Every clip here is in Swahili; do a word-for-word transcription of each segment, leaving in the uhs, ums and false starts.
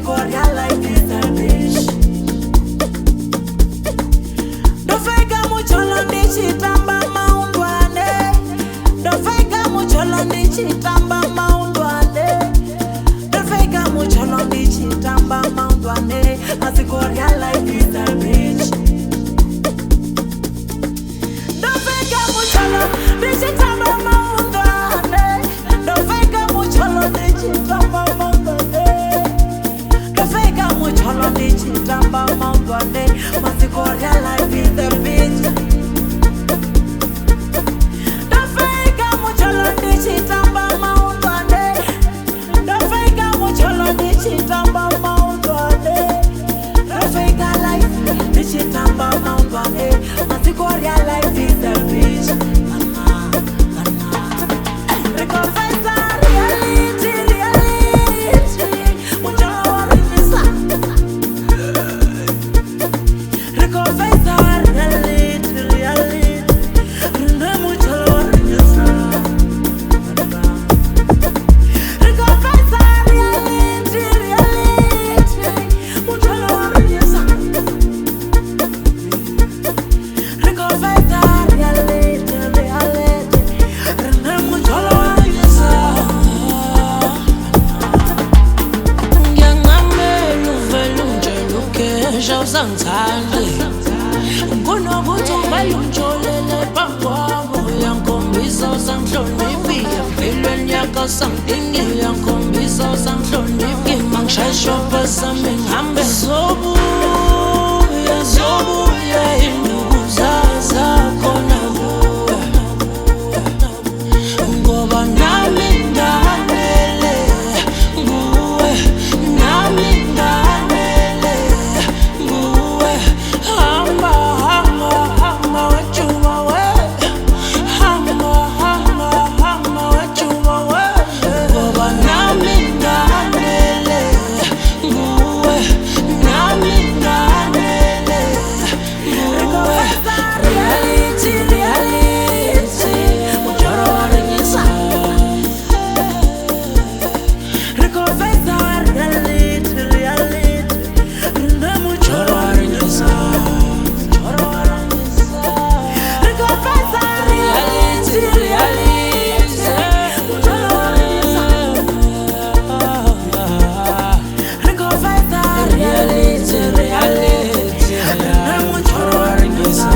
Masiko real life is a bitch. Dofeka mucholo ndichitamba maundwane. Dofeka mucholo ndichitamba maundwane. Dofeka mucholo ndichitamba maundwane. Masiko real life is a bitch. Dofeka mucholo ndichitamba maundwane. Dofeka mucholo ndichitamba maundwane. Dofeka mucholo ndichitamba maundwane. Masiko real life is a bitch. Dofeka mucholo ndichitamba maundwane. Dofeka mucholo ndichitamba maundwane. Dofeka life ndichitamba maundwane. Masiko real life is a bitch. Mama, mama. Recognize reality, reality. Mucholo warinisa. Recognize reality, reality. Runda mucholo warinisa. Recognize reality, reality. Mucholo warinisa. Recognize reality, reality. Runda mucholo warinisa. Ngiyangamela uvela unjeluke uzangithande kunokuthi uvele ungitholele phambi uyangikhombisa usangihloniphi empilweni yakho sangidingile uyangikhombisa usangihloniphi mangishayishopa sami ngihambe zobuya zobuya induku zakho nakuwe ngoba nami nganele nguwe nami nganele nguwe hamba hamba hamba wajuma we hamba hamba hamba wajuma we ngoba nami nganele nguwe nami nganele nguwe reality reality muchoro waringisa. Recognize reality, reality. Runda mucholo waringisa. Mucholo waringisa. Recognize reality, reality. Mucholo waringisa. Recognize reality, reality. Runda mucholo waringisa.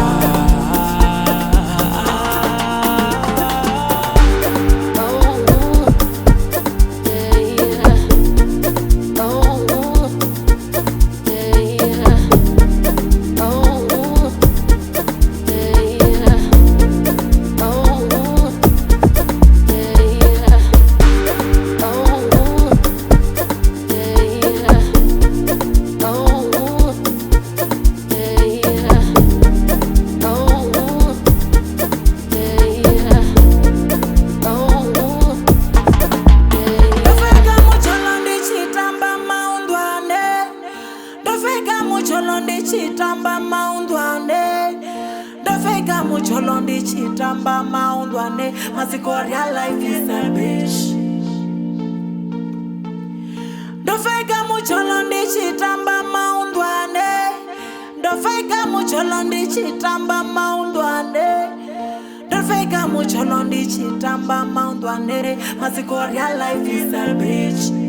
Dofeka mucholo ndichitamba maundwane. Dofeka mucholo ndichitamba maundwane. Dofeka mucholo ndichitamba maundwane. Masiko real life is a bitch. Dofeka mucholo ndichitamba maundwane. Dofeka mucholo ndichitamba maundwane. Dofeka mucholo ndichitamba maundwane. Masiko real life is a bitch.